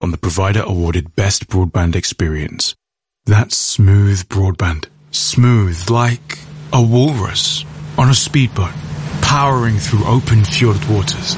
on the provider-awarded Best Broadband Experience. That's smooth broadband. Smooth like a walrus on a speedboat, powering through open fjord waters.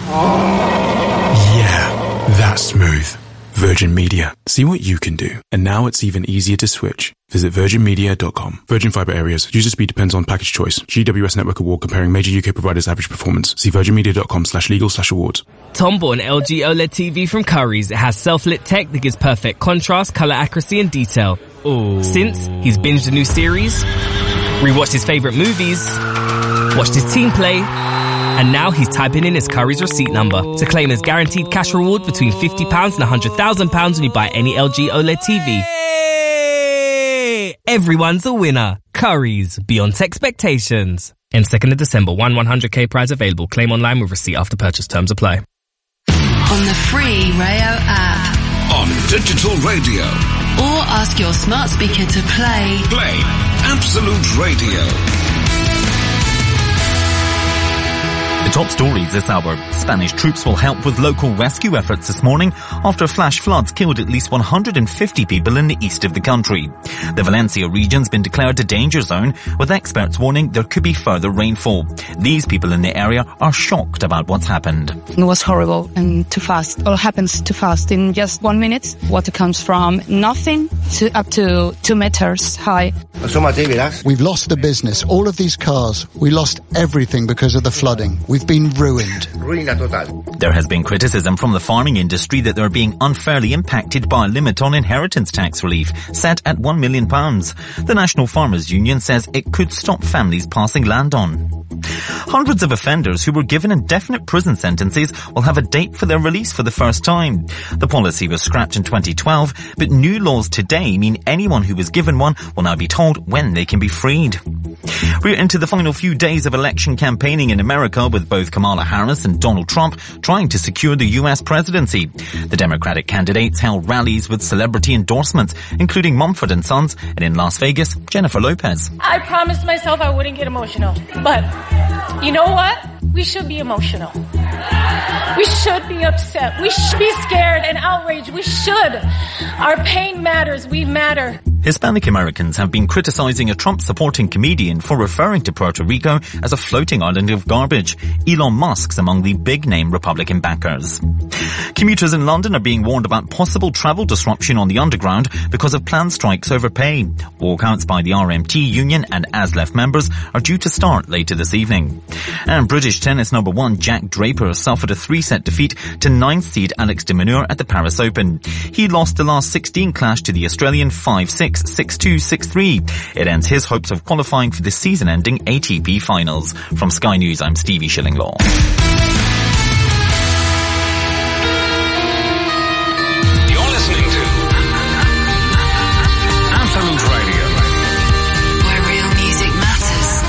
Yeah, that's smooth. Virgin Media. See what you can do. And now it's even easier to switch. Visit virginmedia.com. Virgin Fibre Areas. User speed depends on package choice. GWS Network Award comparing major UK providers' average performance. See virginmedia.com/legal/awards. Tom bought an LG OLED TV from Currys. It has self-lit tech that gives perfect contrast, colour accuracy and detail. Ooh. Since, he's binged a new series, rewatched his favourite movies, watched his team play, and now he's typing in his Currys receipt number to claim his guaranteed cash reward between £50 and £100,000 when you buy any LG OLED TV. Hey! Everyone's a winner. Currys, beyond expectations. In 2nd of December, 100k prize available. Claim online with receipt after purchase. Terms apply. On the free Rayo app. On digital radio. Or ask your smart speaker to play Absolute Radio. The top stories this hour. Spanish troops will help with local rescue efforts this morning after flash floods killed at least 150 people in the east of the country. The Valencia region's been declared a danger zone, with experts warning there could be further rainfall. These people in the area are shocked about what's happened. It was horrible and too fast. All happens too fast. In just 1 minute, water comes from nothing to up to 2 meters high. We've lost the business, all of these cars. We lost everything because of the flooding. We've been ruined. There has been criticism from the farming industry that they're being unfairly impacted by a limit on inheritance tax relief, set at £1 million. The National Farmers Union says it could stop families passing land on. Hundreds of offenders who were given indefinite prison sentences will have a date for their release for the first time. The policy was scrapped in 2012, but new laws today mean anyone who was given one will now be told when they can be freed. We're into the final few days of election campaigning in America, with both Kamala Harris and Donald Trump trying to secure the US presidency. The Democratic candidates held rallies with celebrity endorsements, including Mumford & Sons, and in Las Vegas, Jennifer Lopez. I promised myself I wouldn't get emotional, but you know what? We should be emotional. We should be upset. We should be scared and outraged. We should. Our pain matters. We matter. Hispanic Americans have been criticizing a Trump-supporting comedian for referring to Puerto Rico as a floating island of garbage. Elon Musk's among the big-name Republican backers. Commuters in London are being warned about possible travel disruption on the Underground because of planned strikes over pay. Walkouts by the RMT union and ASLEF members are due to start later this evening. And British tennis number 1 Jack Draper suffered a 3-set defeat to 9th seed Alex de Minaur at the Paris Open. He lost the last 16 clash to the Australian 5-6. 6-2, 6-3. It ends his hopes of qualifying for the season-ending ATP Finals. From Sky News, I'm Stevie Shillinglaw. You're listening to Absolute Radio, where real music matters.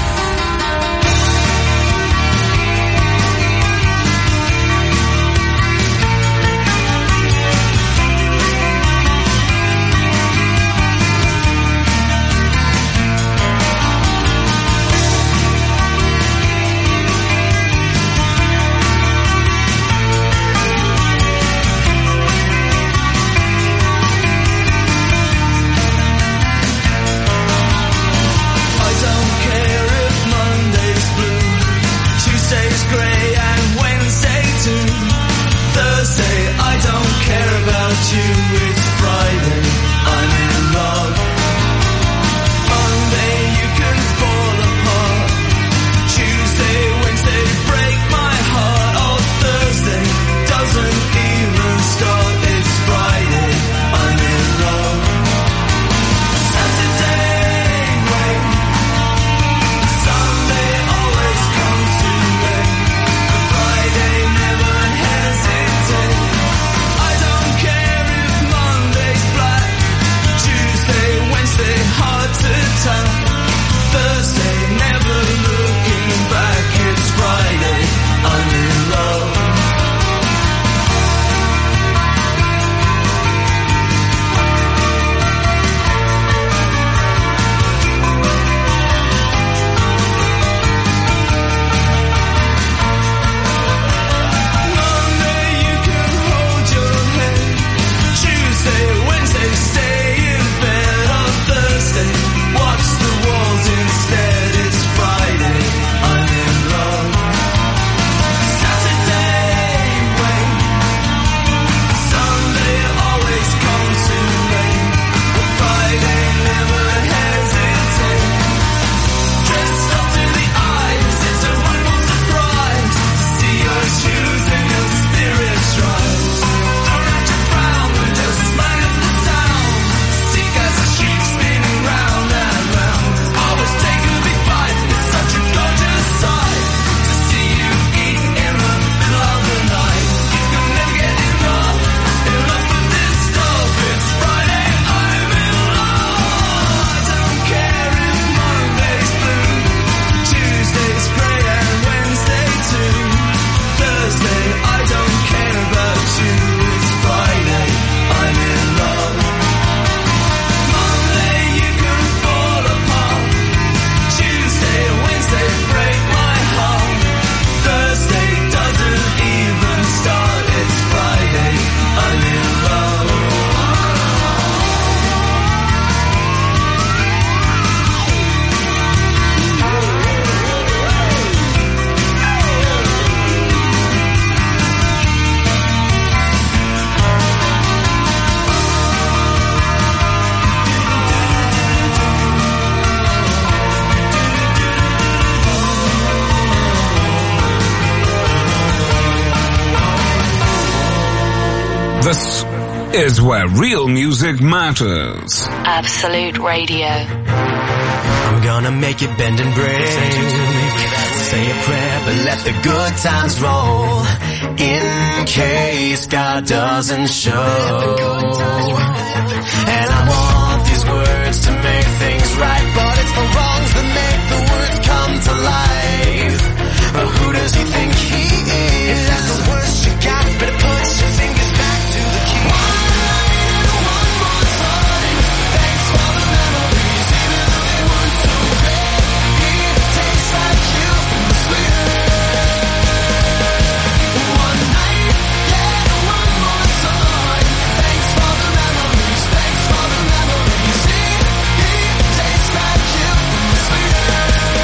is where real music matters. Absolute Radio. I'm gonna make it bend and break. Say a prayer, but let the good times roll. In case God doesn't show. And I want these words to make things right, but it's the wrongs that make the words come to life. But who does he think he is? If that's the worst you got, better put your fingers back to the key. One more time. Thanks for the memories, even though they weren't so great. It tastes like you from the sweeter. One night, yeah, one more time. Thanks for the memories, thanks for the memories. It tastes like you from the sweeter.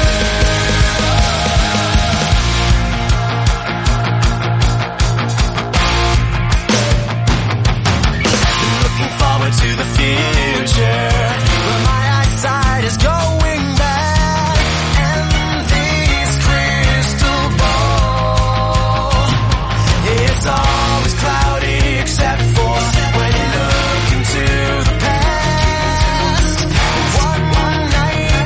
To the future, but my eyesight is going bad, and this crystal ball, it's always cloudy except for when you look into the past. One night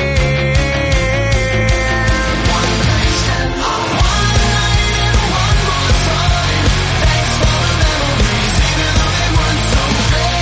stand, one night stand, one night and one more time. Thanks for the memories, even though they weren't so great.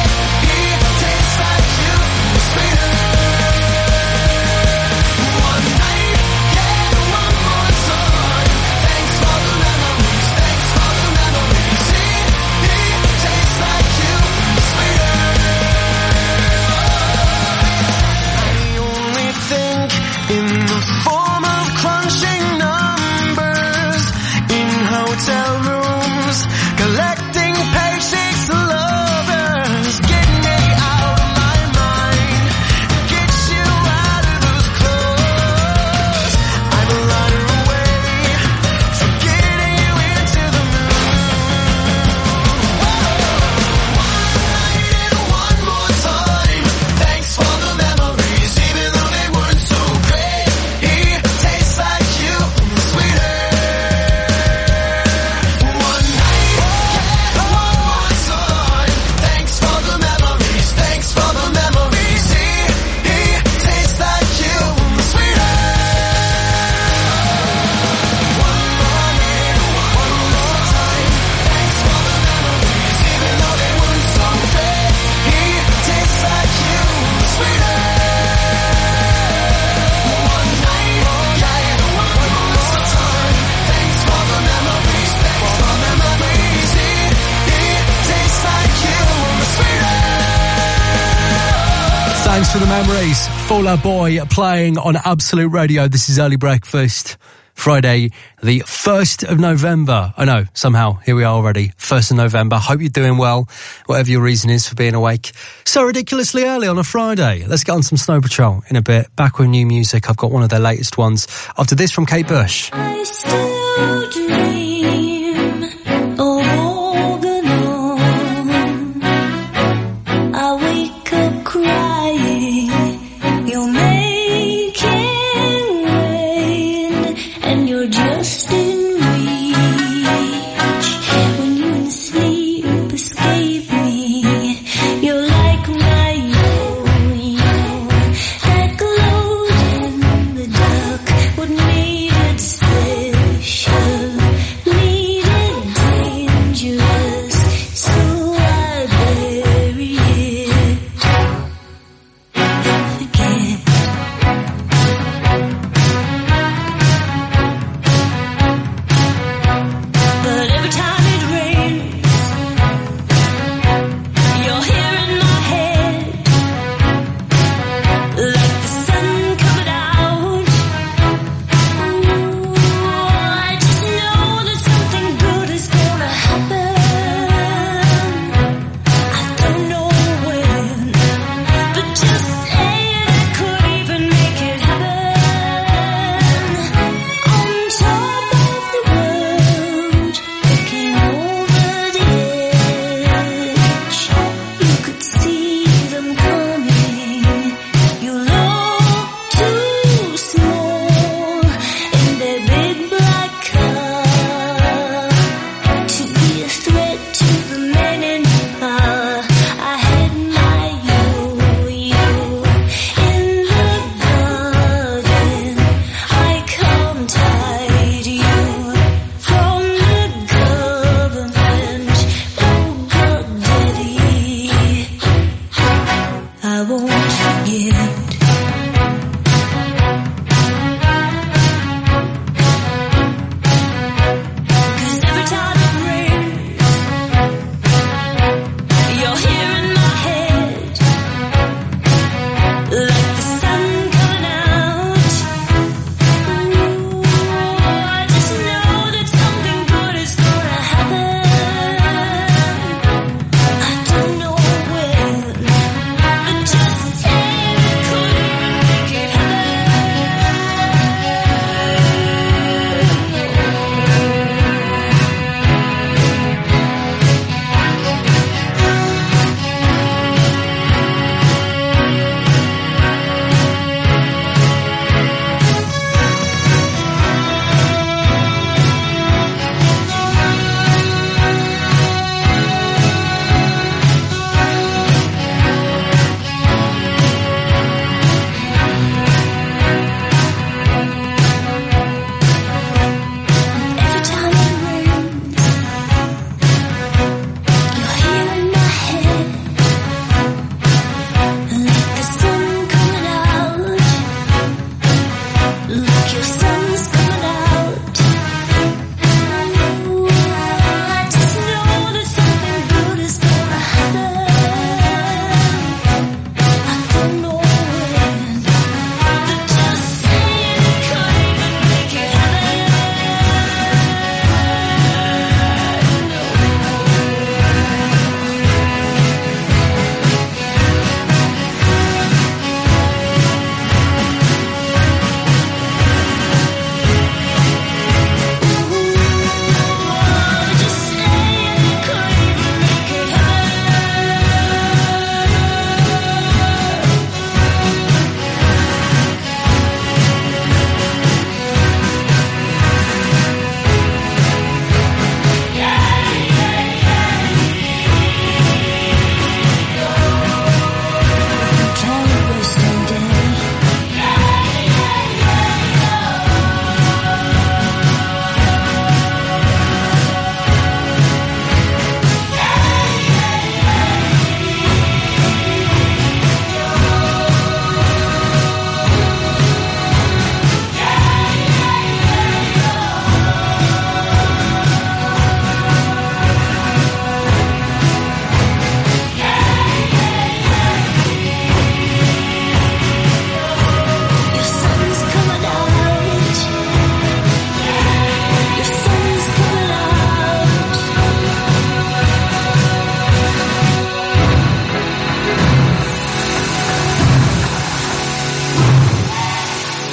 Thanks for the memories. Fall Out Boy playing on Absolute Radio. This is Early Breakfast. Friday, the 1st of November. I know, somehow, here we are already. 1st of November. Hope you're doing well, whatever your reason is for being awake. So ridiculously early on a Friday. Let's get on some Snow Patrol in a bit. Back with new music. I've got one of their latest ones. After this from Kate Bush. I still dream organ on. I wake up crying. You're making rain, and you're just in reach. When you in sleep escape me, you're like my yo-yo, that glowed in the dark. What made it special?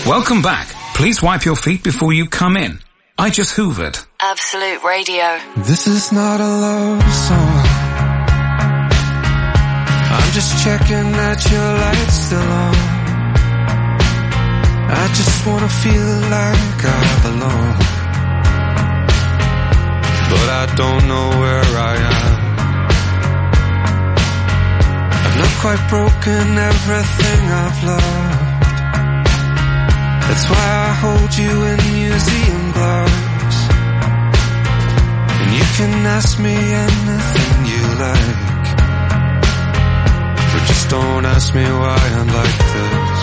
Welcome back. Please wipe your feet before you come in. I just hoovered. Absolute Radio. This is not a love song. I'm just checking that your light's still on. I just wanna feel like I belong. But I don't know where I am. I've not quite broken everything I've loved. That's why I hold you in museum gloves. And you can ask me anything you like, but just don't ask me why I'm like this.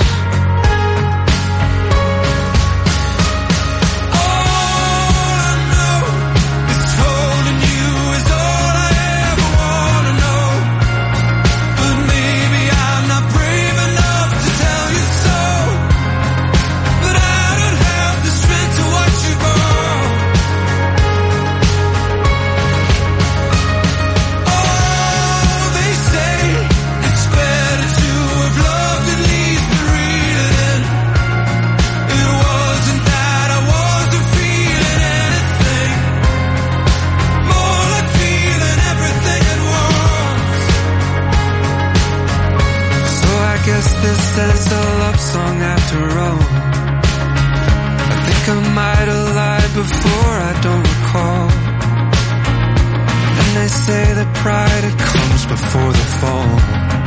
This is a love song after all. I think I might have lied before, I don't recall. And they say that pride, it comes before the fall.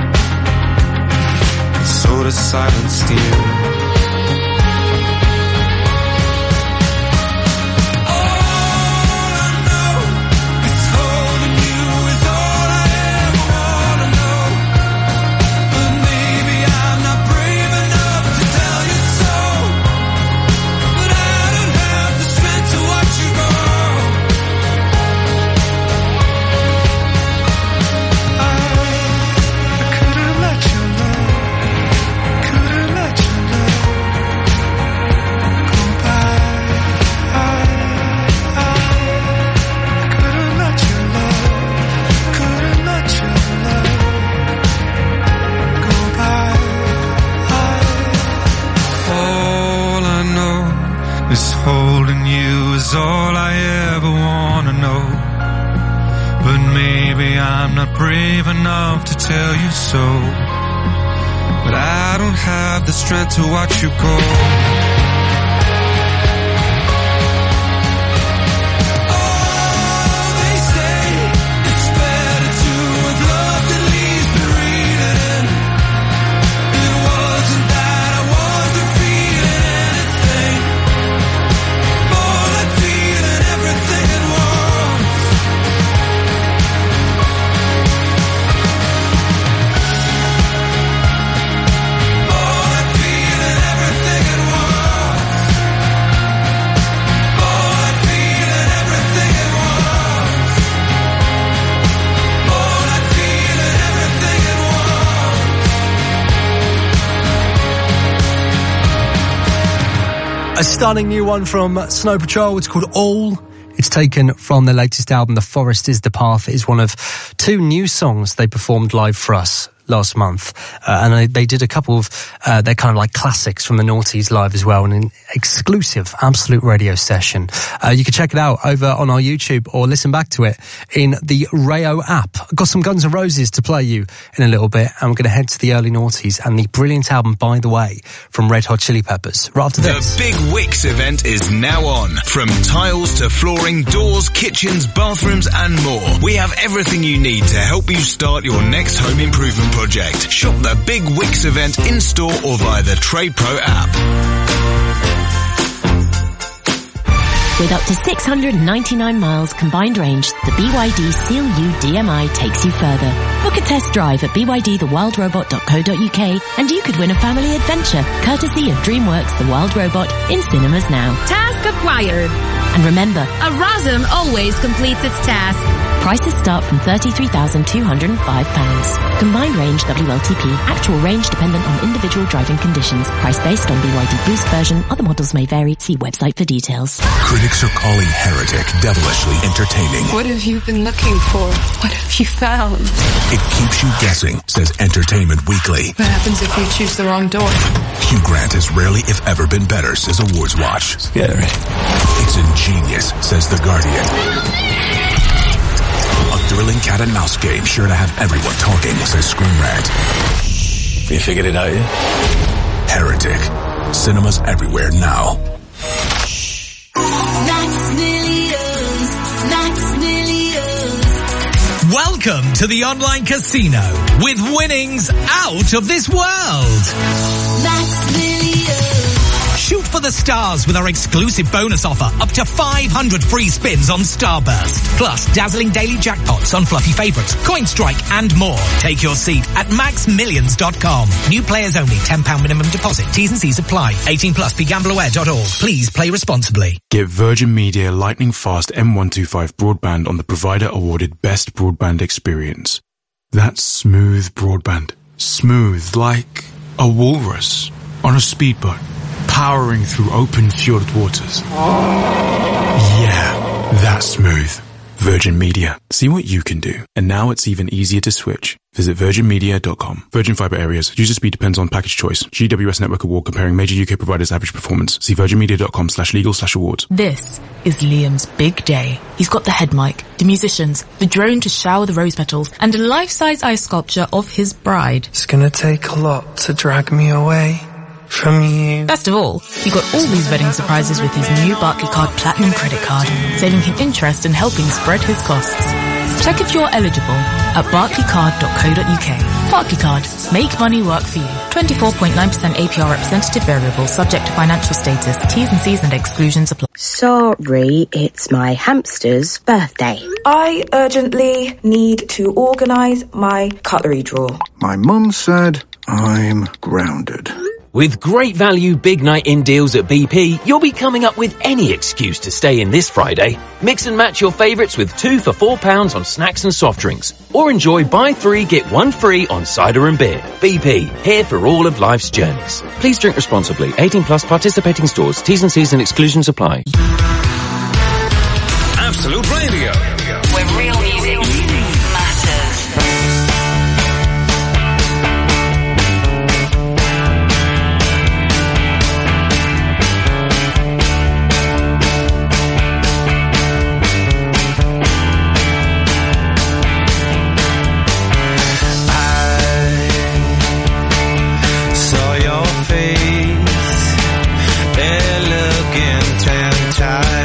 And so does silence, dear. Holding you is all I ever wanna know. But maybe I'm not brave enough to tell you so. But I don't have the strength to watch you go. A stunning new one from Snow Patrol. It's called All. It's taken from their latest album, The Forest is the Path. It is one of two new songs they performed live for us last month. And they did a couple of their kind of like classics from the Noughties live as well, in an exclusive Absolute Radio session. You can check it out over on our YouTube or listen back to it in the Rayo app. I've got some Guns N' Roses to play you in a little bit, and we're going to head to the early noughties and the brilliant album, By the Way, from Red Hot Chili Peppers. Right after this. The Big Wicks event is now on. From tiles to flooring, doors, kitchens, bathrooms and more. We have everything you need to help you start your next home improvement project. Shop the Big Wicks event in store or via the Trade Pro app. With up to 699 miles combined range, the BYD Seal U DMI takes you further. Book a test drive at bydthewildrobot.co.uk and you could win a family adventure, courtesy of DreamWorks The Wild Robot, in cinemas now. Task acquired. And remember, a ROSM always completes its task. Prices start from £33,205. Combined range WLTP. Actual range dependent on individual driving conditions. Price based on BYD Boost version. Other models may vary. See website for details. Critics are calling Heretic devilishly entertaining. What have you been looking for? What have you found? It keeps you guessing, says Entertainment Weekly. What happens if we choose the wrong door? Hugh Grant has rarely, if ever, been better, says Awards Watch. Scary. It's ingenious, says The Guardian. A thrilling cat and mouse game sure to have everyone talking, says Screen Rant. You figured it out, yeah? Heretic. Cinemas everywhere now. Welcome to the online casino with winnings out of this world. Shoot for the stars with our exclusive bonus offer, up to 500 free spins on Starburst. Plus dazzling daily jackpots on fluffy favourites, Coin Strike and more. Take your seat at maxmillions.com. New players only, £10 minimum deposit. T's and C's apply. 18 plus, begambleaware.org. Please play responsibly. Get Virgin Media lightning fast M125 broadband on the provider awarded best broadband experience. That's smooth broadband. Smooth like a walrus on a speedboat, powering through open fjord waters. Yeah, that's smooth. Virgin Media. See what you can do. And now it's even easier to switch. Visit virginmedia.com. Virgin Fibre Areas. User speed depends on package choice. GWS Network Award comparing major UK providers' average performance. See virginmedia.com/legal/awards. This is Liam's big day. He's got the head mic, the musicians, the drone to shower the rose petals, and a life-size ice sculpture of his bride. It's gonna take a lot to drag me away from you. Best of all, he got all these wedding surprises with his new Barclaycard Platinum credit card, saving him interest and helping spread his costs. Check if you're eligible at barclaycard.co.uk. Barclaycard. Make money work for you. 24.9% APR representative variable subject to financial status. T's and C's and exclusions apply. Sorry, it's my hamster's birthday. I urgently need to organise my cutlery drawer. My mum said I'm grounded. With great value big night in deals at BP, you'll be coming up with any excuse to stay in this Friday. Mix and match your favourites with 2 for £4 on snacks and soft drinks. Or enjoy buy 3 get 1 free on cider and beer. BP, here for all of life's journeys. Please drink responsibly. 18 plus, participating stores. T's and C's and exclusions apply. Absolute Radio. Where real music matters. They're looking 10 times.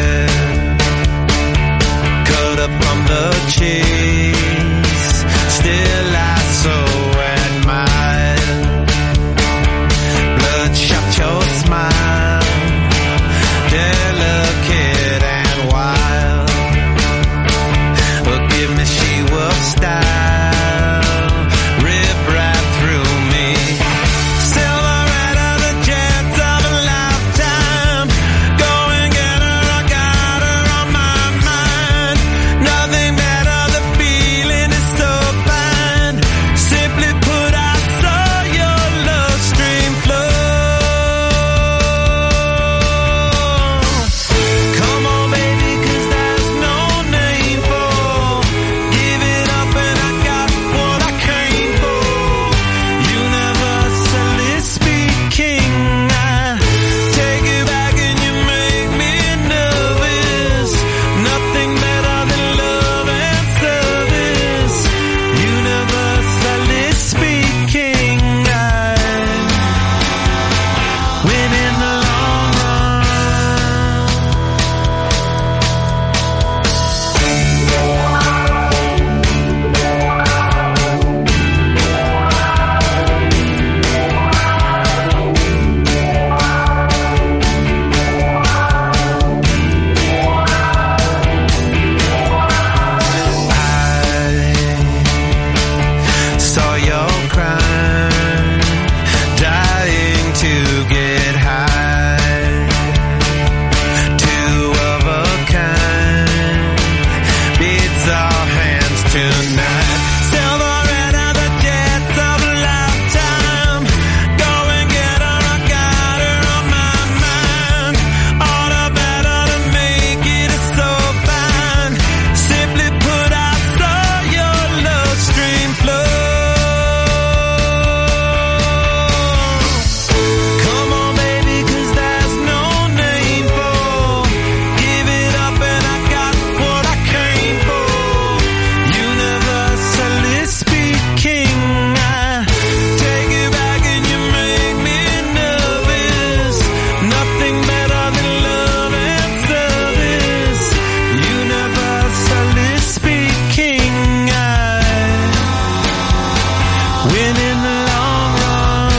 win in the long run.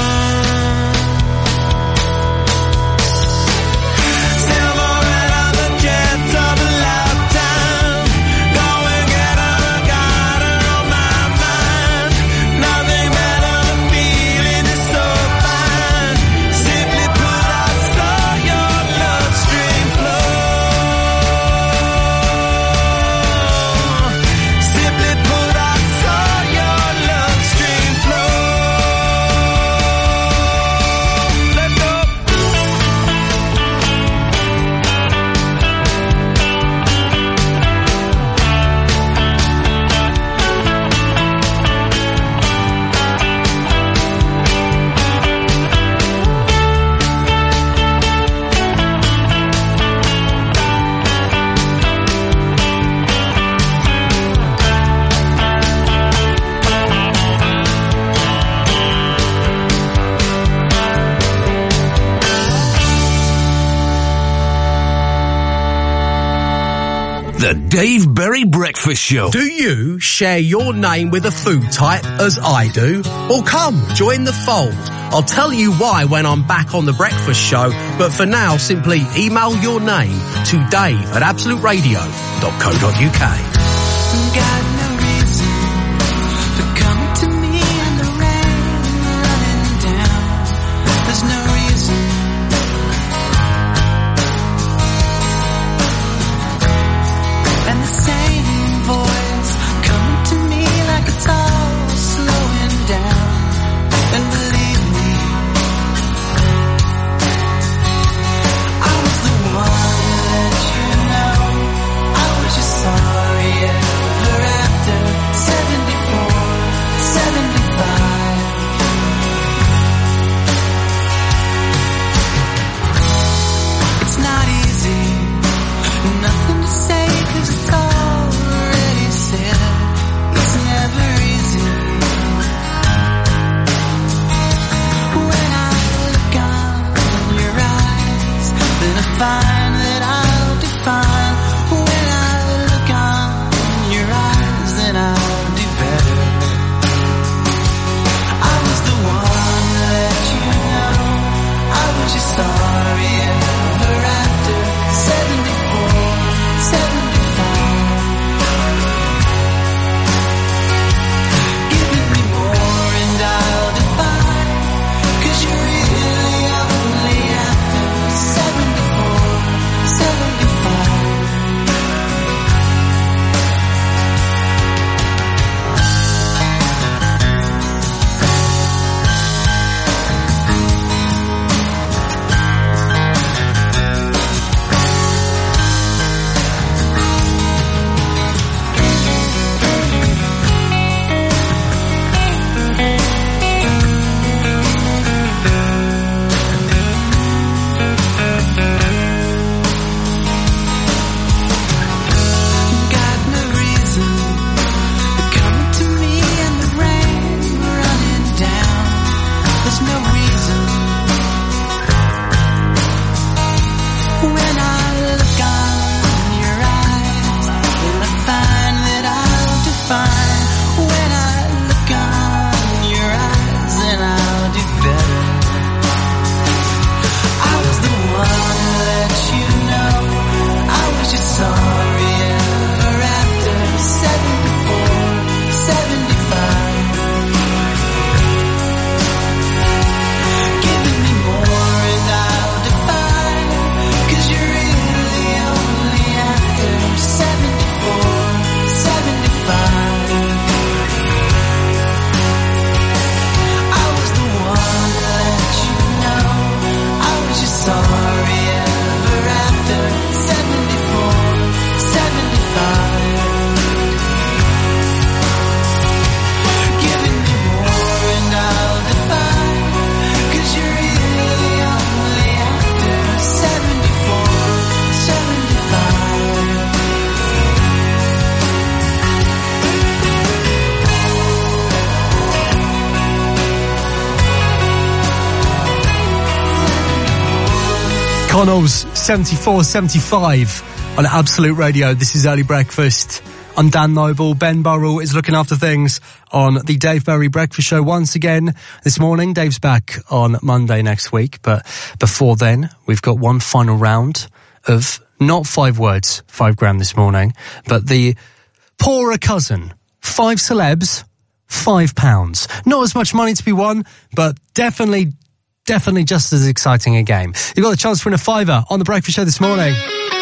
Silhouette of the jets of a lifetime. Go and get her, I got her on my mind. Nothing better than feeling is so fine. Simply put, I saw your love stream flow. Simply put, I saw your love stream flow. Let's go. The Dave Berry Breakfast Show. Do you share your name with a food type as I do? Or come, join the fold. I'll tell you why when I'm back on The Breakfast Show, but for now, simply email your name to dave@absoluteradio.co.uk. Got no reason for coming to me in the rain, running down. There's no reason. And the same voice coming to me like a tall, slowing down. And believe me, I was the one to let you know I was just sorry ever after 74, 75. It's not easy, nothing to say 'cause it's already said. It's never easy. When I look on your eyes, then I find that I'll define. When I look on your eyes, then I'll do better. I was the one to let you know I was just sorry ever after 74, 75. Giving me more and I'll define, 'cause you're really only after 74, 75. Got no reason for coming to me in the rain, running down. There's no reason. When I look on your eyes, then I find that I'll define. When I look on your eyes, then I'll do better. I was the one to let you know I was just sorry ever after 74, 75. Giving me more and I'll define, 'cause you're really only after 74, 75. I was the one to let you know I was just sorry ever after 74, 75. Giving me more and I'll define, 'cause you're really only after 74, 75. Connell's 74-75 on Absolute Radio. This is Early Breakfast I'm Dan Noble. Ben Burrell is looking after things on the Dave Berry Breakfast Show once again this morning. Dave's back on Monday next week, but before then, we've got one final round of not 5 words, 5 grand this morning, but the poorer cousin. 5 celebs, £5. Not as much money to be won, but definitely just as exciting a game. You've got the chance to win a £5 on the Breakfast Show this morning.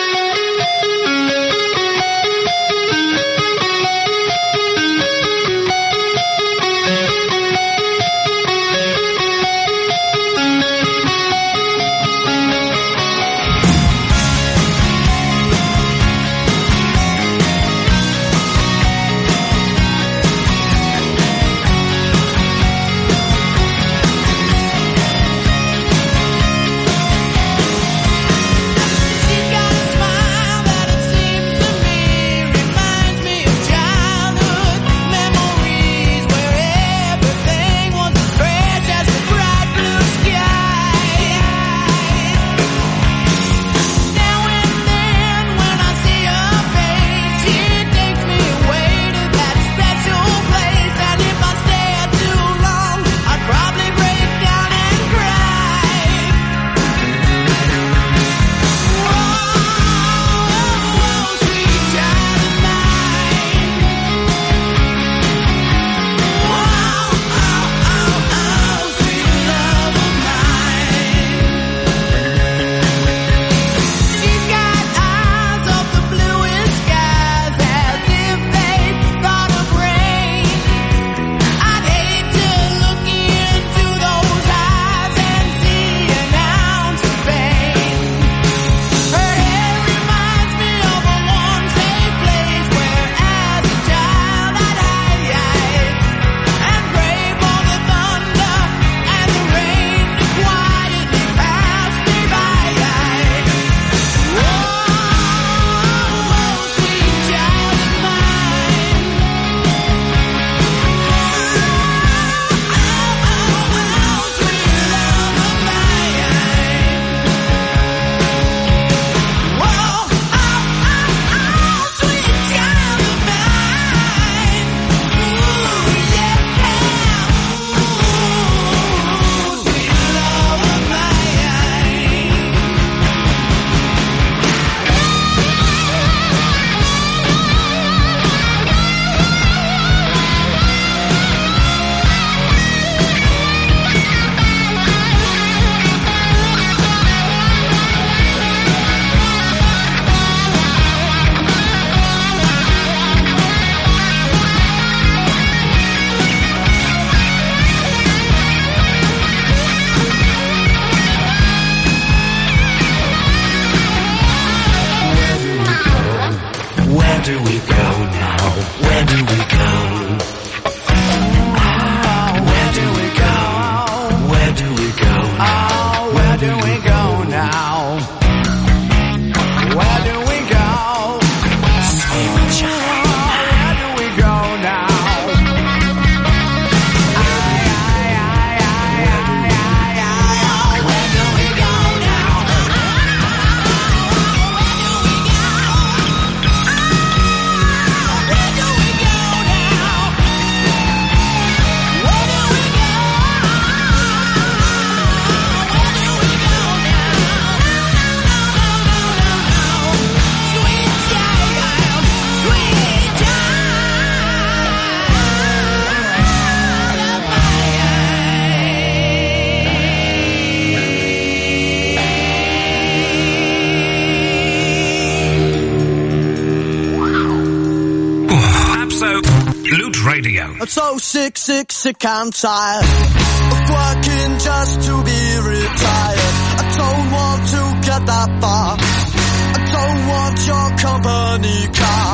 Radio. I'm so sick and tired of working just to be retired. I don't want to get that far. I don't want your company car.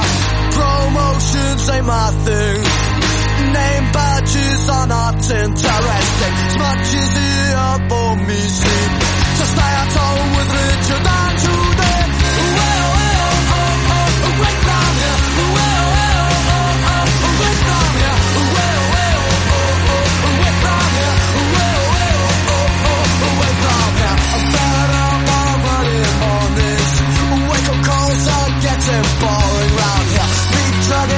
Promotions ain't my thing. Name badges are not interesting. It's much easier for me sleep to stay at home with Richard than today. Away from here. Boring round here, be drugging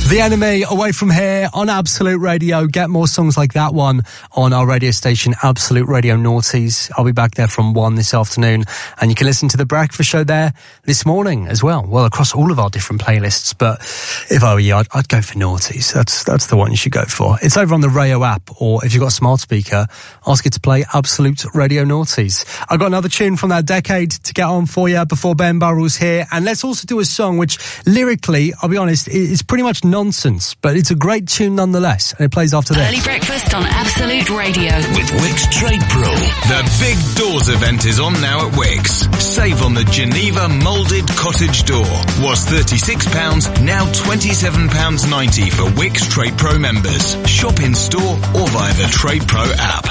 The Enemy, Away From Here on Absolute Radio. Get more songs like that one on our radio station, Absolute Radio Noughties. I'll be back there from 1 this afternoon, and you can listen to The Breakfast Show there this morning as well. Well, across all of our different playlists, but if I were you, I'd go for Noughties. That's the one you should go for. It's over on the Rayo app, or if you've got a smart speaker, ask it to play Absolute Radio Noughties. I've got another tune from that decade to get on for you before Ben Burrell's here, and let's also do a song which, lyrically, I'll be honest, is pretty much nonsense, but it's a great tune nonetheless, and it plays after this. Early breakfast on Absolute Radio. With Wix Trade Pro. The Big Doors event is on now at Wix. Save on the Geneva Moulded Cottage Door. Was £36, now £27.90 for Wix Trade Pro members. Shop in store or via the Trade Pro app.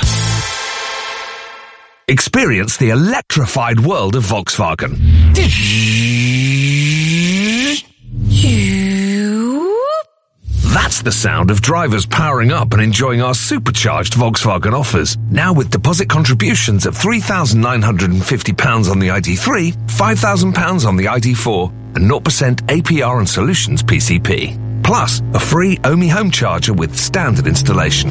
Experience the electrified world of Volkswagen. That's the sound of drivers powering up and enjoying our supercharged Volkswagen offers. Now with deposit contributions of £3,950 on the ID3, £5,000 on the ID4, and 0% APR and Solutions PCP. Plus, a free Omi home charger with standard installation.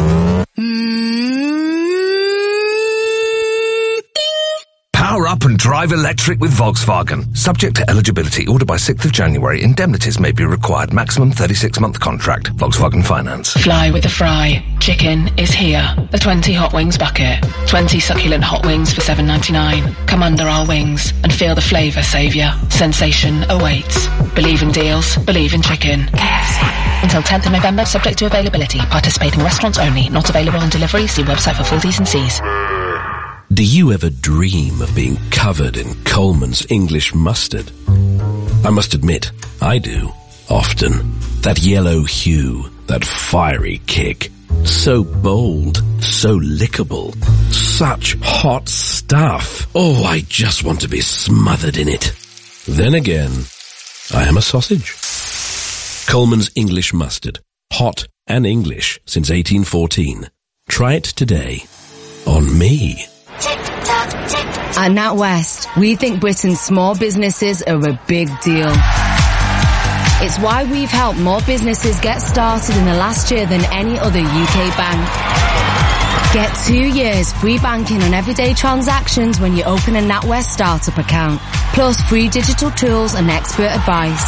Power up and drive electric with Volkswagen. Subject to eligibility. Order by 6th of January. Indemnities may be required. Maximum 36-month contract. Volkswagen Finance. Fly with the fry. Chicken is here. The 20 hot wings bucket. 20 succulent hot wings for $7.99. Come under our wings and feel the flavour saviour. Sensation awaits. Believe in deals. Believe in chicken. Until 10th of November, subject to availability. Participating restaurants only. Not available on delivery. See website for full T&Cs. Do you ever dream of being covered in Coleman's English mustard? I must admit, I do. Often. That yellow hue, that fiery kick. So bold, so lickable. Such hot stuff. Oh, I just want to be smothered in it. Then again, I am a sausage. Coleman's English mustard. Hot and English since 1814. Try it today. On me. At NatWest, we think Britain's small businesses are a big deal. It's why we've helped more businesses get started in the last year than any other UK bank. Get 2 years free banking on everyday transactions when you open a NatWest startup account, plus free digital tools and expert advice.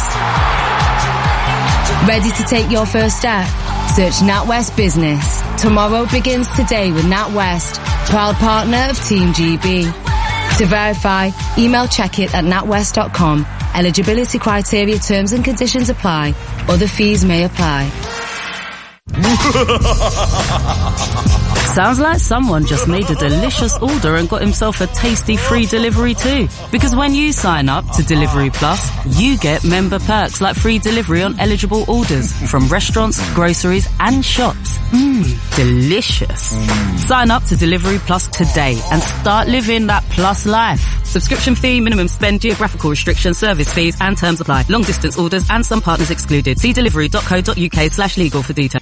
Ready to take your first step? Search NatWest Business. Tomorrow begins today with NatWest, proud partner of Team GB. To verify, email checkit@natwest.com. Eligibility criteria, terms and conditions apply. Other fees may apply. Sounds like someone just made a delicious order and got himself a tasty free delivery too. Because when you sign up to Delivery Plus, you get member perks like free delivery on eligible orders from restaurants, groceries and shops. Delicious. Sign up to Delivery Plus today and start living that plus life. Subscription fee, minimum spend, geographical restrictions, service fees and terms apply. Long distance orders and some partners excluded. See delivery.co.uk/legal for details.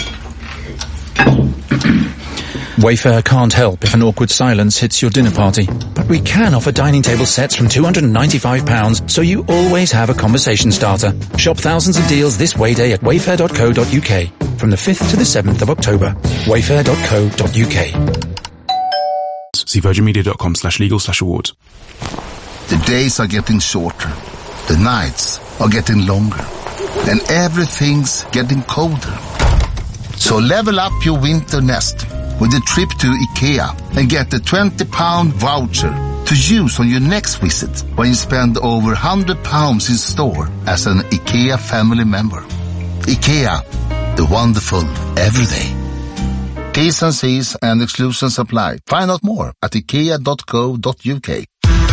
Wayfair can't help if an awkward silence hits your dinner party. But we can offer dining table sets from £295, so you always have a conversation starter. Shop thousands of deals this Wayday at wayfair.co.uk from the 5th to the 7th of October. Wayfair.co.uk. See virginmedia.com/legal/awards. The days are getting shorter. The nights are getting longer. And everything's getting colder. So level up your winter nest with a trip to IKEA and get a £20 voucher to use on your next visit when you spend over £100 in store as an IKEA family member. IKEA, the wonderful everyday. T's and C's and exclusions apply. Find out more at ikea.co.uk.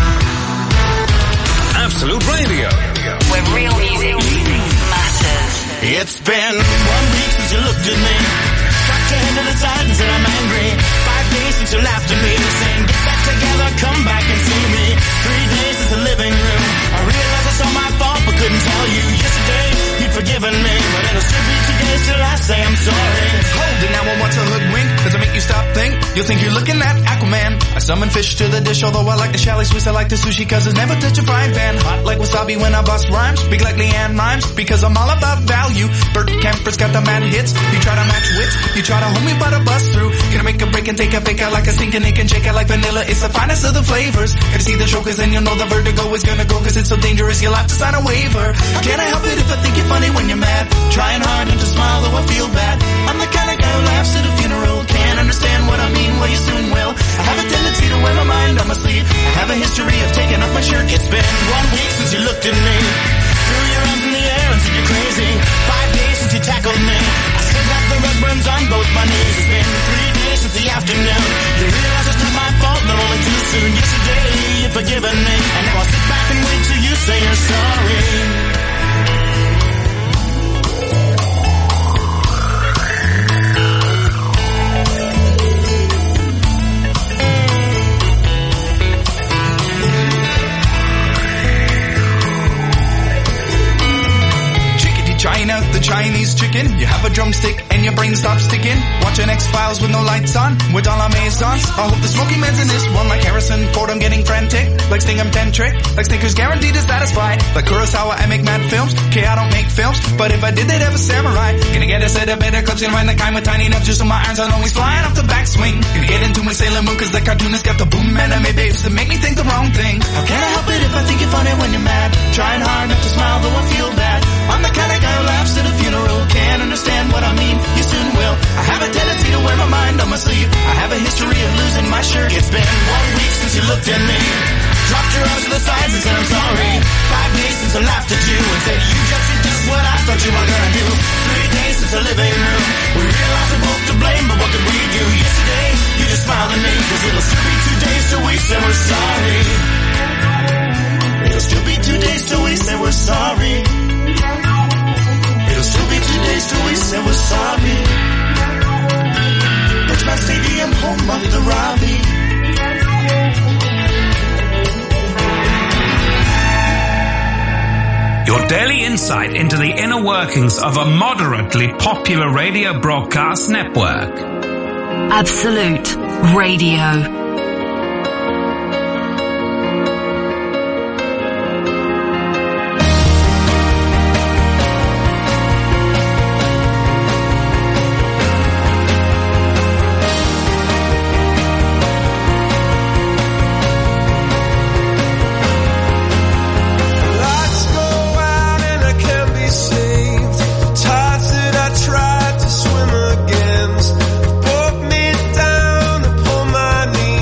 Absolute Radio. Where real music matters. It's been 1 week since you looked at me. Cocked your head to the side and said I'm angry. 5 days since you laughed at me, saying get back together, come back and see me. 3 days since the living room. I realized it's all my fault but couldn't tell you. Yesterday you'd forgiven me, but it'll still be 2 days till I say I'm sorry. Hold it, now I want to hoodwink. Does it make you stop, think? you'll think you're looking at Aquaman. I summon fish to the dish, although I like the chalet Swiss, I like the sushi, cause it's never touch a frying pan. Hot like wasabi when I bust rhymes, big like Leanne rhymes, because I'm all about value. Bert Kemper's got the mad hits, you try to match wits, you try to hold me but I bust through. Gonna make a break and take a fake out like a stinking Nick and shake it like vanilla, it's the finest of the flavors. Gotta see the show cause then you'll know the vertigo is gonna go, cause it's so dangerous you'll have to sign a waiver. How can I help it if I think you're funny when you're mad? Trying hard not to smile though I feel bad. I'm the kind of guy who laughs at a funeral, can't understand what I mean, well you soon will. I have a tendency to wear my mind on my sleeve, I have a history of taking off my shirt. It's been 1 week since you looked at me, threw your arms in the air and said you're crazy. 5 days since you tackled me, I still got the red burns on both my knees. It's been 3 days since the afternoon, you realize it's not my fault, they're only too soon. Yesterday you've forgiven me, and now I'll sit back and wait till you say you're sorry. China, the Chinese chicken. You have a drumstick and your brain stops sticking. Watching X-Files with no lights on, with all our maisons. I hope the smoky man's in this one like Harrison Ford. I'm getting frantic, like Sting I'm tantric, like Snickers guaranteed to satisfy. Like Kurosawa, I make mad films. Okay, I don't make films, but if I did, they'd have a samurai. Gonna get a set of better clips, gonna find the kind with tiny enough just so my irons are always flying off the backswing. Gonna get into my Sailor Moon cause the cartoonist got the boom anime babes to make me think the wrong thing. How can I help it if I think you're funny when you're mad? Trying hard not to smile though I feel bad. I'm the kind of guy who laughs at a funeral, can't understand what I mean, you soon will. I have a tendency to wear my mind on my sleeve, I have a history of losing my shirt. It's been 1 week since you looked at me, dropped your arms to the sides and said I'm sorry. 5 days since I laughed at you and said you just did just what I thought you were gonna do. 3 days since the living room, we realized we're both to blame, but what did we do? Yesterday, you just smiled at me, cause it'll still be 2 days till we say we're sorry. It'll still be 2 days till we say we're sorry. It'll still be 2 days till we say we're sorry. Bridgemont Stadium, home of the Robbie. Your daily insight into the inner workings of a moderately popular radio broadcast network. Absolute Radio. Tried to swim against, put me down upon my knees.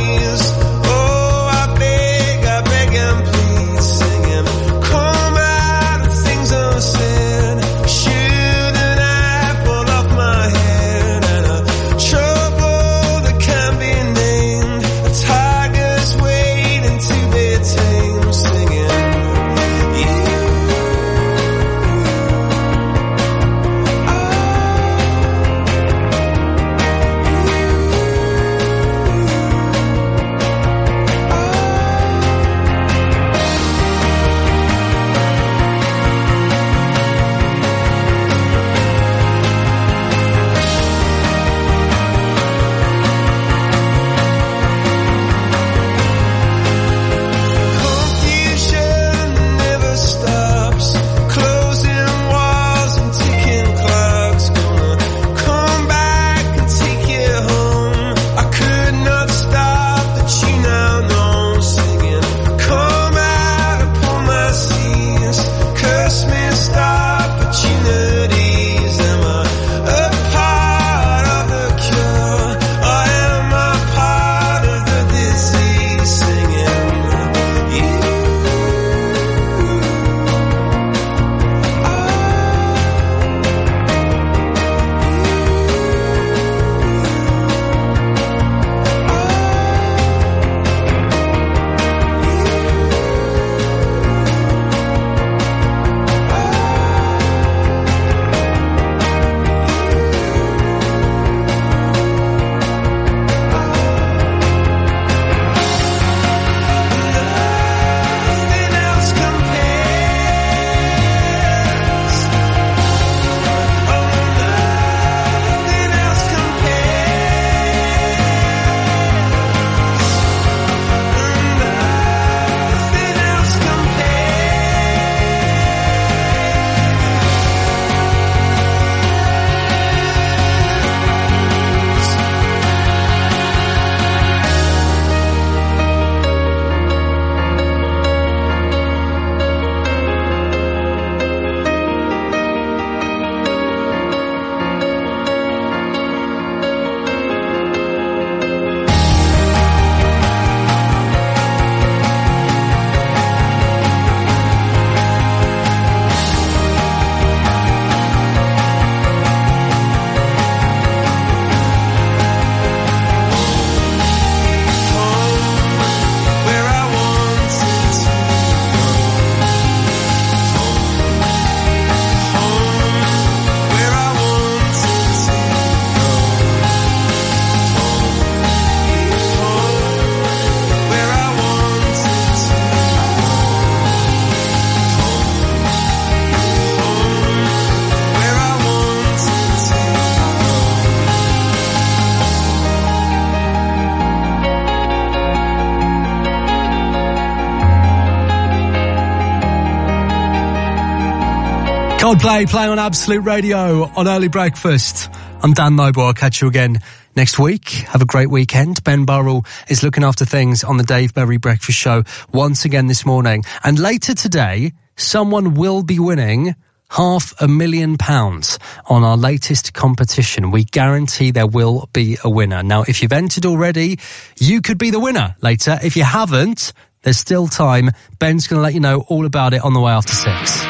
Coldplay playing on Absolute Radio on Early Breakfast. I'm Dan Noble. I'll catch you again next week. Have a great weekend. Ben Burrell is looking after things on the Dave Berry Breakfast Show once again this morning. And later today, someone will be winning £500,000 on our latest competition. We guarantee there will be a winner. Now, if you've entered already, you could be the winner later. If you haven't, there's still time. Ben's going to let you know all about it on the way after 6.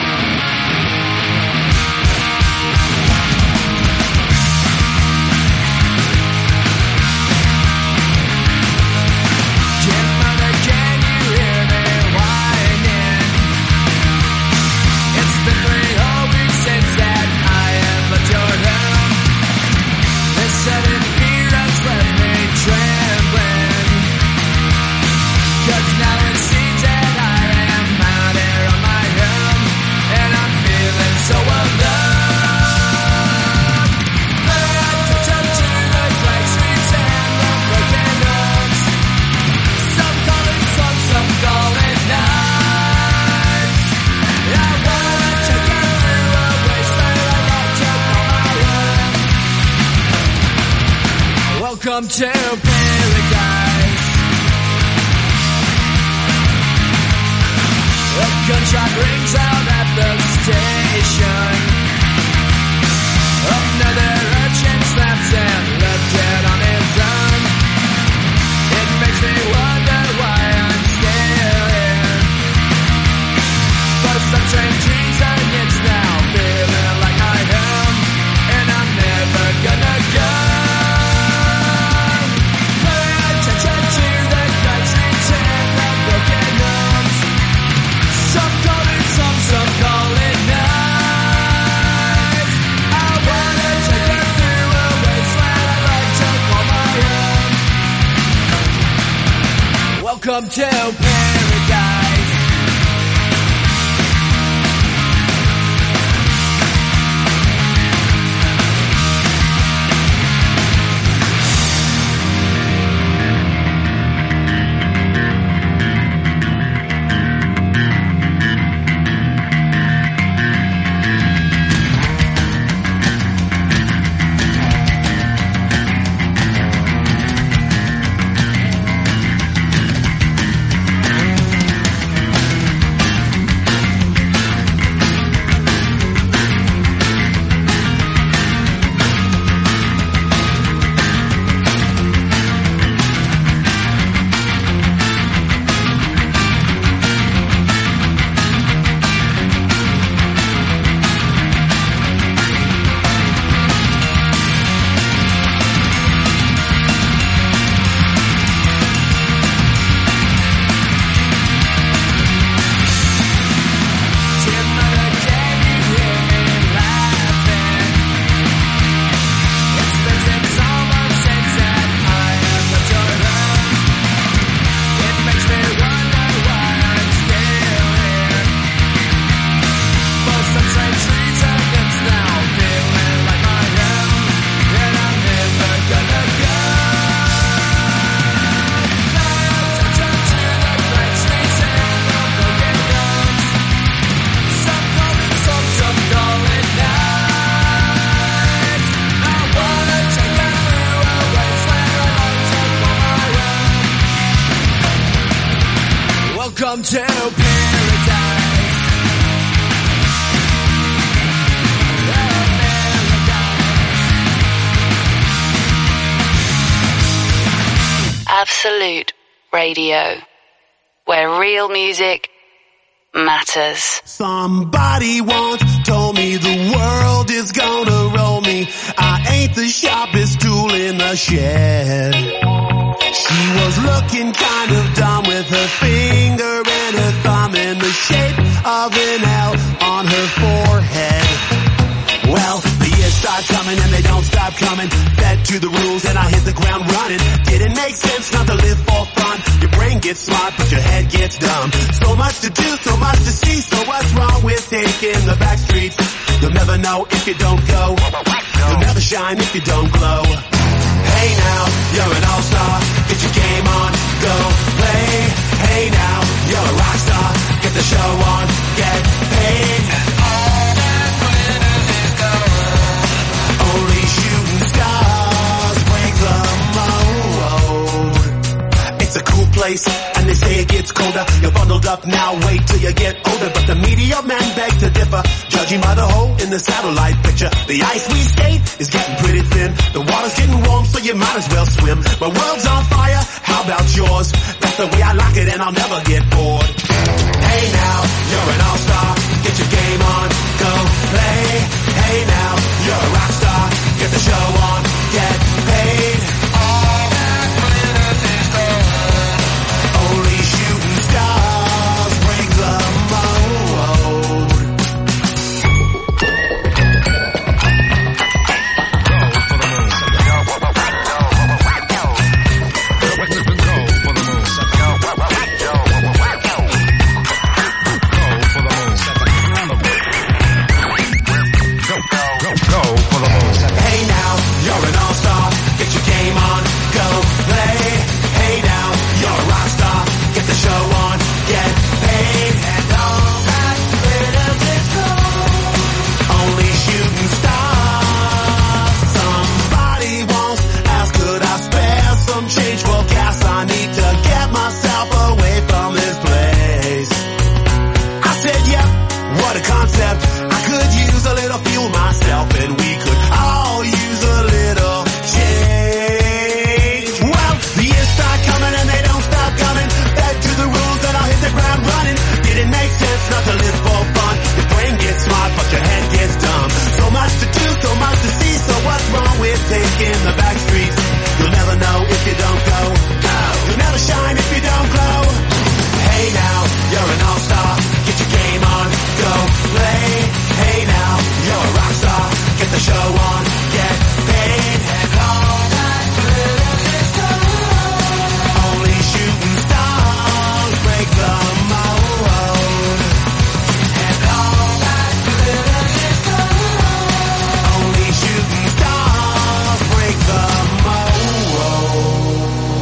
Welcome to paradise. A gunshot rings out at the station. Another urchin snaps and left dead on his own. It makes me wonder why I'm still here. But some strange reason it's now feeling like I am, and I'm never gonna go. Welcome to paradise. Welcome to paradise. Absolute Radio, where real music matters. Somebody once told me the world is gonna roll me. I ain't the sharpest tool in the shed. She was looking kind of dumb with her finger and her thumb in the shape of an L on her forehead. Well, the years start coming and they don't stop coming. Fed to the rules and I hit the ground running. Didn't make sense not to live for fun. Your brain gets smart but your head gets dumb. So much to do, so much to see. So what's wrong with taking the back streets? You'll never know if you don't go. You'll never shine if you don't glow. Hey now, you're an all-star. Get your game on, go play. Hey now, you're a rock star. Get the show on, get paid. And all that colder. You're bundled up now, wait till you get older. But the media men beg to differ, judging by the hole in the satellite picture. The ice we skate is getting pretty thin. The water's getting warm, so you might as well swim. My world's on fire, how about yours? That's the way I like it, and I'll never get bored. Hey now, you're an all-star. Get your game on, go play. Hey now, you're a rock star. Get the show on, get paid. All that glitters is gold. Only shooting stars break the mold. Hey now, you're an all-star. Get your game on, go play. Hey now, you're a rock star. Get the show on, get paid. And all that glitters is gold. Only shooting stars. Somebody once asked, could I spare some change for gas? I need to get myself away from this place. I said, yep, what a concept. I could use a little fuel myself, and we could all use a little change. Well, the years start coming and they don't stop coming. Back to the rules and I'll hit the ground running. Didn't make sense not to live for fun. Your brain gets smart but your head gets dumb. So much to do, so much to see. So what's wrong with taking the back streets? You'll never know if you don't go. You'll never shine if you don't glow. Hey now, you're an all-star. Get your game on, go play. Hey now, you're a rock star. Get the show on, get paid. And all that glitters is gold. Only shooting stars break the mold. And all that glitters is gold. Only shooting stars break the mold.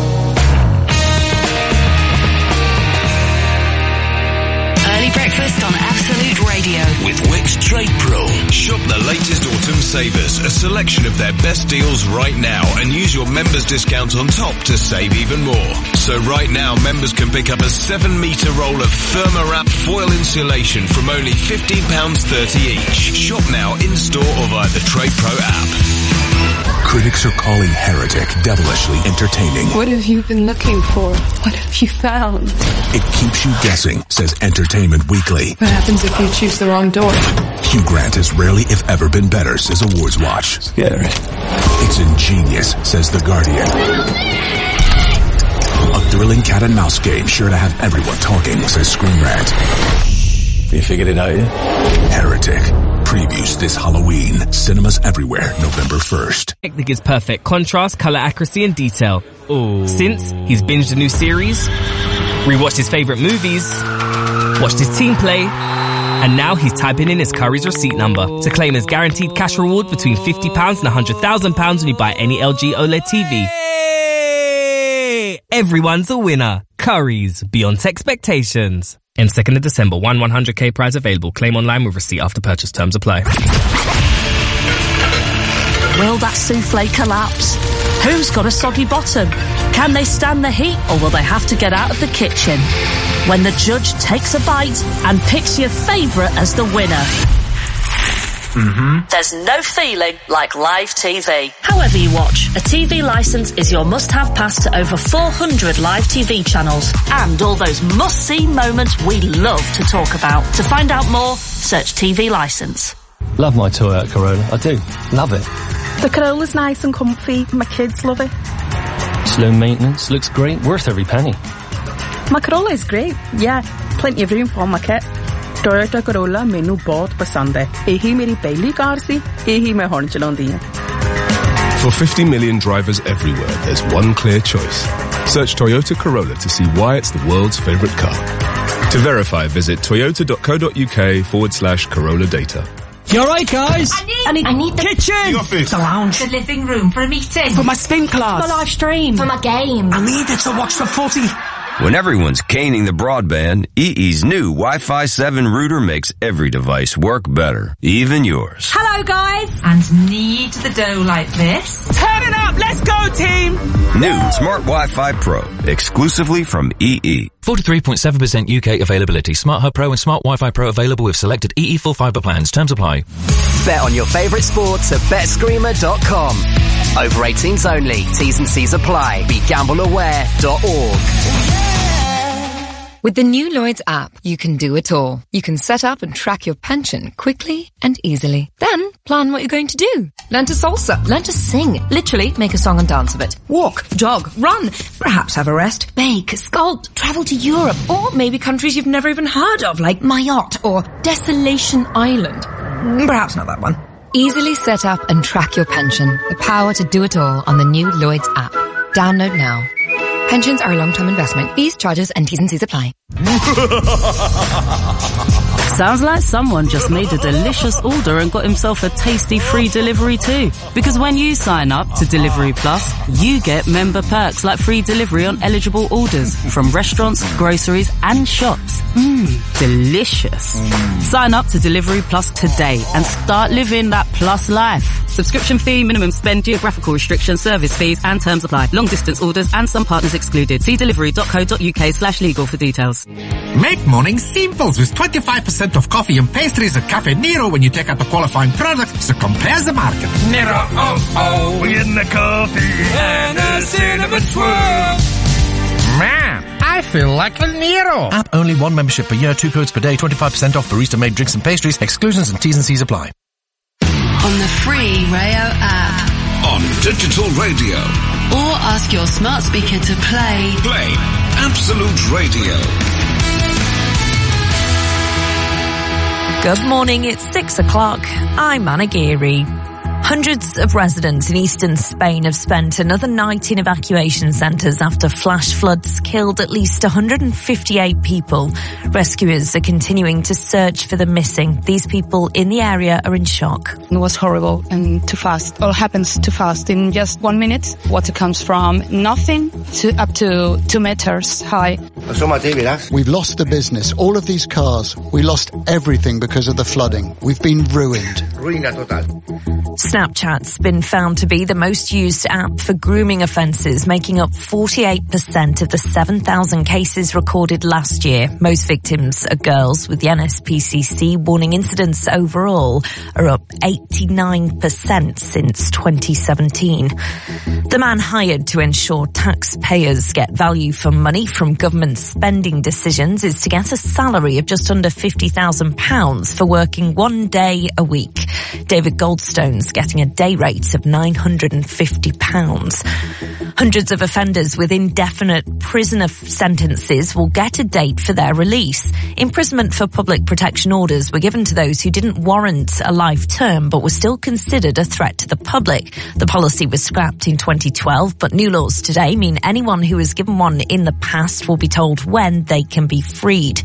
Early breakfast on Absolute Radio. With Wix Trade Pro. Shop the latest autumn savers, a selection of their best deals right now, and use your members discount on top to save even more. So right now, members can pick up a 7-metre roll of Thermarap foil insulation from only £15.30 each. Shop now in-store or via the Trade Pro app. Critics are calling Heretic devilishly entertaining. What have you been looking for? What have you found? It keeps you guessing, says Entertainment Weekly. What happens if you choose the wrong door? Hugh Grant has rarely, if ever, been better, says Awards Watch. Scary. It's ingenious, says The Guardian. A thrilling cat and mouse game sure to have everyone talking, says Screen Rant. You figured it out yet? Heretic. Previews this Halloween. Cinemas everywhere, November 1st. Technic is perfect contrast, color accuracy and detail. Ooh. Since he's binged a new series, rewatched his favorite movies, watched his team play, and now he's typing in his Curry's receipt number to claim his guaranteed cash reward between £50 and £100,000 when you buy any LG OLED TV. Hey! Everyone's a winner. Curry's, beyond expectations. In 2nd of December, 100k prize available. Claim online with receipt after purchase. Terms apply. Will that souffle collapse? Who's got a soggy bottom? Can they stand the heat, or will they have to get out of the kitchen? When the judge takes a bite and picks your favourite as the winner. There's no feeling like live TV. However you watch, a TV licence is your must-have pass to over 400 live TV channels and all those must-see moments we love to talk about. To find out more, search TV licence. Love my Toyota Corolla. I do. Love it. The Corolla's nice and comfy. My kids love it. Slow maintenance. Looks great. Worth every penny. My Corolla is great. Yeah, plenty of room for my kit. Toyota Corolla ਮੈਨੂੰ ਬਹੁਤ ਪਸੰਦ ਹੈ ਇਹੀ ਮੇਰੀ ਪਹਿਲੀ ਕਾਰ ਸੀ ਇਹੀ ਮੈਂ ਹੁਣ ਚਲਾਉਂਦੀ ਹਾਂ For 50 million drivers everywhere, there's one clear choice. Search Toyota Corolla to see why it's the world's favorite car. To verify, visit toyota.co.uk/Corolla data. You alright, guys? I need the kitchen, the office, the lounge, the living room for a meeting, for my spin class, for my live stream, for my game. I need it to watch the footy. When everyone's caning the broadband, EE's new Wi-Fi 7 router makes every device work better, even yours. Hello, guys. And knead the dough like this. Turn it up. Let's go, team. New Smart Wi-Fi Pro, exclusively from EE. 43.7% UK availability. Smart Hub Pro and Smart Wi-Fi Pro available with selected EE full fibre plans. Terms apply. Bet on your favourite sports at BetScreamer.com. Over 18s only. T's and C's apply. BeGambleAware.org. With the new Lloyds app, you can do it all. You can set up and track your pension quickly and easily. Then plan what you're going to do. Learn to salsa, learn to sing, literally make a song and dance of it. Walk, jog, run, perhaps have a rest, bake, sculpt, travel to Europe, or maybe countries you've never even heard of, like Mayotte or Desolation Island. Perhaps not that one. Easily set up and track your pension. The power to do it all on the new Lloyds app. Download now. Pensions are a long-term investment. Fees, charges, and T's and C's apply. Sounds like someone just made a delicious order and got himself a tasty free delivery too. Because when you sign up to Delivery Plus, you get member perks like free delivery on eligible orders from restaurants, groceries, and shops. Delicious. Sign up to Delivery Plus today and start living that plus life. Subscription fee, minimum spend, geographical restrictions, service fees, and terms apply. Long distance orders and some partners excluded. See delivery.co.uk/legal for details. Make morning simples with 25% off coffee and pastries at Cafe Nero when you take out a qualifying product, so compare the market. Nero, in the coffee and a cinnamon swirl. Man, I feel like a Nero. App only, 1 membership per year, 2 codes per day, 25% off barista-made drinks and pastries, exclusions and T's and C's apply. On the free Rayo app. On digital radio. Or ask your smart speaker to play Absolute Radio. Good morning, it's 6 o'clock. I'm Anna Geary. Hundreds of residents in eastern Spain have spent another night in evacuation centres after flash floods killed at least 158 people. Rescuers are continuing to search for the missing. These people in the area are in shock. It was horrible and too fast. All happens too fast. In just 1 minute, water comes from nothing to up to 2 meters high. We've lost the business. All of these cars. We lost everything because of the flooding. We've been ruined. Ruina total. Snapchat's been found to be the most used app for grooming offences, making up 48% of the 7,000 cases recorded last year. Most victims are girls, with the NSPCC warning incidents overall are up 89% since 2017. The man hired to ensure taxpayers get value for money from government spending decisions is to get a salary of just under £50,000 for working 1 day a week. David Goldstone's getting a day rate of £950. Hundreds of offenders with indefinite prisoner sentences will get a date for their release. Imprisonment for public protection orders were given to those who didn't warrant a life term but were still considered a threat to the public. The policy was scrapped in 2012, but new laws today mean anyone who has given one in the past will be told when they can be freed.